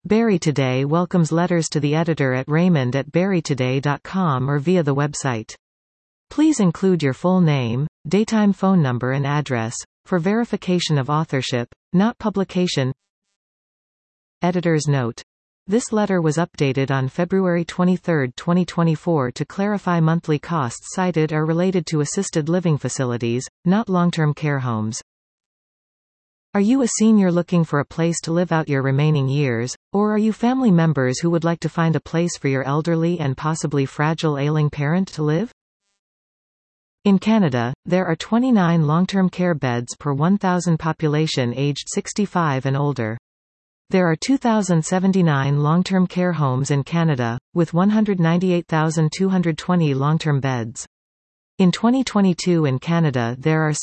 Barrie Today welcomes letters to the editor at raymond@barrietoday.com or via the website. Please include your full name, daytime phone number and address, for verification of authorship, not publication. Editor's note. This letter was updated on February 23, 2024 to clarify monthly costs cited are related to assisted living facilities, not long-term care homes. Are you a senior looking for a place to live out your remaining years, or are you family members who would like to find a place for your elderly and possibly fragile ailing parent to live? In Canada, there are 29 long-term care beds per 1,000 population aged 65 and older. There are 2,079 long-term care homes in Canada, with 198,220 long-term beds. In 2022 in Canada there are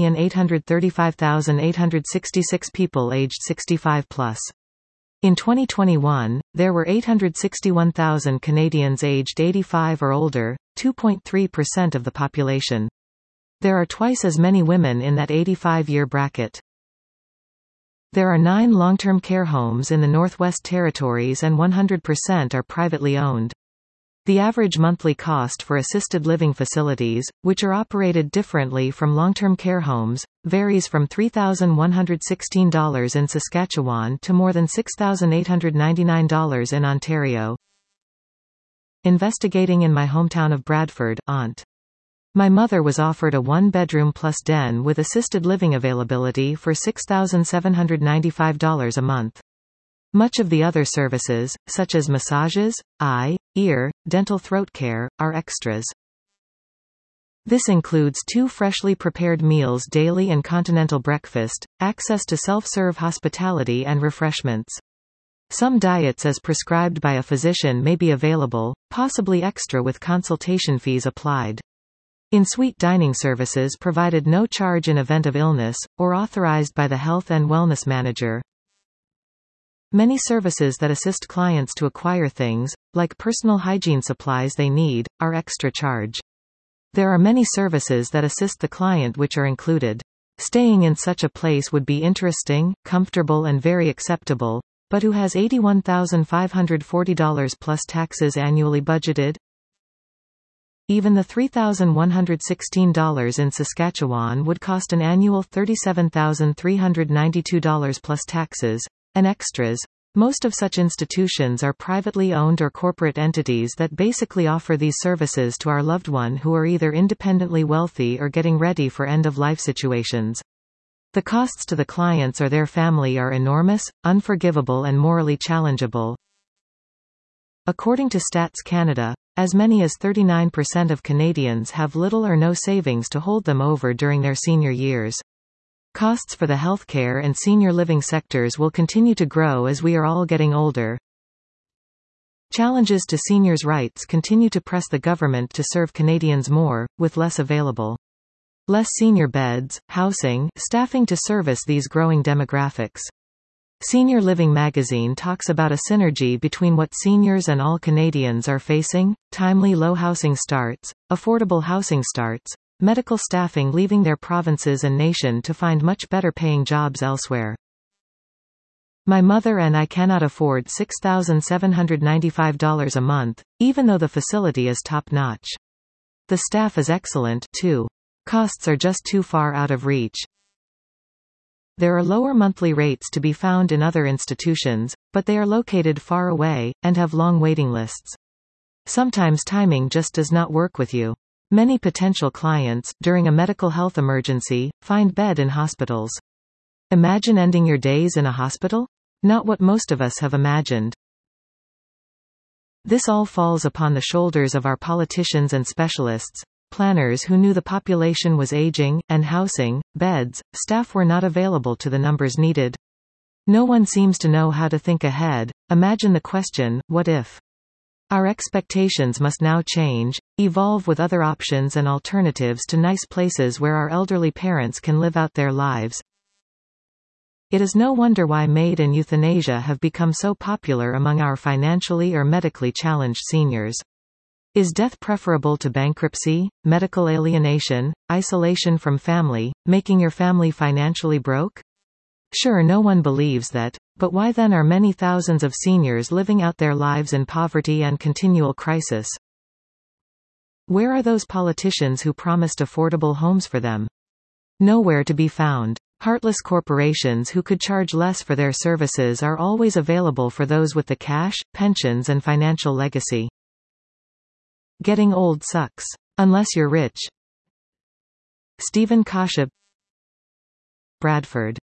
6,835,866 people aged 65 plus. In 2021, there were 861,000 Canadians aged 85 or older, 2.3% of the population. There are twice as many women in that 85-year bracket. There are 9 long-term care homes in the Northwest Territories and 100% are privately owned. The average monthly cost for assisted living facilities, which are operated differently from long-term care homes, varies from $3,116 in Saskatchewan to more than $6,899 in Ontario. Investigating in my hometown of Bradford, Ont. My mother was offered a 1-bedroom plus den with assisted living availability for $6,795 a month. Much of the other services, such as massages, eye, ear, dental throat care, are extras. This includes 2 freshly prepared meals daily and continental breakfast, access to self-serve hospitality and refreshments. Some diets as prescribed by a physician may be available, possibly extra with consultation fees applied. In-suite dining services provided no charge in event of illness, or authorized by the health and wellness manager. Many services that assist clients to acquire things, like personal hygiene supplies they need, are extra charge. There are many services that assist the client which are included. Staying in such a place would be interesting, comfortable and very acceptable, but who has $81,540 plus taxes annually budgeted? Even the $3,116 in Saskatchewan would cost an annual $37,392 plus taxes, and extras. Most of such institutions are privately owned or corporate entities that basically offer these services to our loved one who are either independently wealthy or getting ready for end-of-life situations. The costs to the clients or their family are enormous, unforgivable and morally challengeable. According to Stats Canada, as many as 39% of Canadians have little or no savings to hold them over during their senior years. Costs for the healthcare and senior living sectors will continue to grow as we are all getting older. Challenges to seniors' rights continue to press the government to serve Canadians more, with less available. Less senior beds, housing, staffing to service these growing demographics. Senior Living magazine talks about a synergy between what seniors and all Canadians are facing: timely low housing starts, affordable housing starts, medical staffing leaving their provinces and nation to find much better paying jobs elsewhere. My mother and I cannot afford $6,795 a month, even though the facility is top-notch. The staff is excellent, too. Costs are just too far out of reach. There are lower monthly rates to be found in other institutions, but they are located far away, and have long waiting lists. Sometimes timing just does not work with you. Many potential clients, during a medical health emergency, find bed in hospitals. Imagine ending your days in a hospital? Not what most of us have imagined. This all falls upon the shoulders of our politicians and specialists, planners who knew the population was aging, and housing, beds, staff were not available to the numbers needed. No one seems to know how to think ahead. Imagine the question, what if? Our expectations must now change, evolve with other options and alternatives to nice places where our elderly parents can live out their lives. It is no wonder why MAID and euthanasia have become so popular among our financially or medically challenged seniors. Is death preferable to bankruptcy, medical alienation, isolation from family, making your family financially broke? Sure, no one believes that, But why then are many thousands of seniors living out their lives in poverty and continual crisis? Where are those politicians who promised affordable homes for them? Nowhere to be found. Heartless corporations who could charge less for their services are always available for those with the cash, pensions and financial legacy. Getting old sucks. Unless you're rich. Stephen Kasha, Bradford.